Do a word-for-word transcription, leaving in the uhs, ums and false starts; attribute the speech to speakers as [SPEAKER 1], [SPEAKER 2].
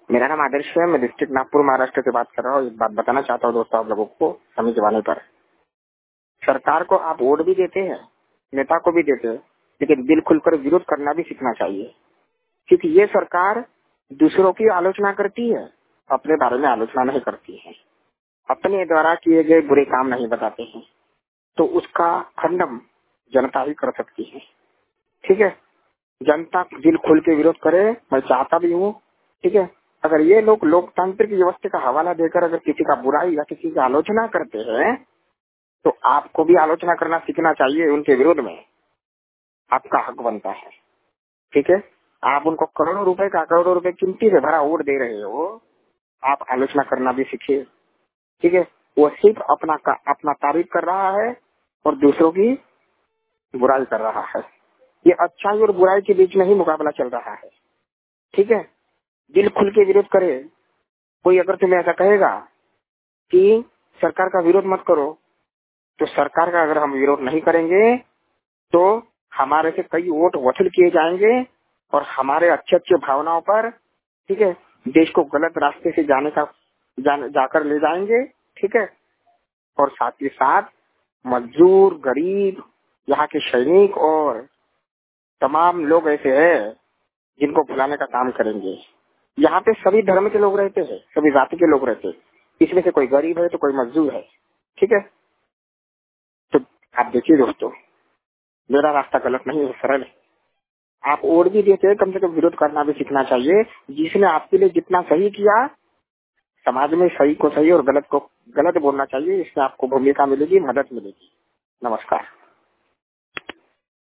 [SPEAKER 1] मेरा नाम आदर्श है। मैं डिस्ट्रिक्ट नागपुर महाराष्ट्र से बात कर रहा हूँ। एक बात बताना चाहता हूँ दोस्तों आप लोगों को समय जमाने पर। सरकार को आप वोट भी देते हैं, नेता को भी देते हैं, लेकिन दिल खुलकर विरोध करना भी सीखना चाहिए। क्योंकि ये सरकार दूसरों की आलोचना करती है, अपने बारे में आलोचना नहीं करती है, अपने द्वारा किए गए बुरे काम नहीं बताते हैं, तो उसका खंडन जनता ही कर सकती है। ठीक है, जनता दिल खोल के विरोध करे, मैं चाहता भी हूँ। ठीक है, अगर ये लोग लोकतांत्रिक व्यवस्था का हवाला देकर अगर किसी का बुराई या किसी की आलोचना करते हैं तो आपको भी आलोचना करना सीखना चाहिए। उनके विरोध में आपका हक बनता है। ठीक है, आप उनको करोड़ों रुपए का करोड़ों रुपए कीमती से भरा वोट दे रहे हो, आप आलोचना करना भी सीखिए। ठीक है, वो सिर्फ अपना अपना तारीफ कर रहा है और दूसरों की बुराई कर रहा है। ये अच्छाई और बुराई के बीच में ही मुकाबला चल रहा है। ठीक है, दिल खुल के विरोध करे। कोई अगर तुम्हें ऐसा कहेगा कि सरकार का विरोध मत करो, तो सरकार का अगर हम विरोध नहीं करेंगे तो हमारे से कई वोट वसूल किए जाएंगे और हमारे अच्छे अच्छे भावनाओं पर, ठीक है, देश को गलत रास्ते से जाने का जान, जाकर ले जाएंगे। ठीक है, और साथ ही साथ मजदूर, गरीब, यहाँ के सैनिक और तमाम लोग ऐसे हैं जिनको भुलाने का काम करेंगे। यहाँ पे सभी धर्म के लोग रहते हैं, सभी जाति के लोग रहते हैं। इसमें से कोई गरीब है तो कोई मजदूर है। ठीक है, तो आप देखिए दोस्तों, मेरा रास्ता गलत नहीं है, सरल है। आप वोट भी देते हैं, कम से कम विरोध करना भी सीखना चाहिए। जिसने आपके लिए जितना सही किया, समाज में सही को सही और गलत को गलत बोलना चाहिए। इसमें आपको भूमिका मिलेगी, मदद मिलेगी। नमस्कार।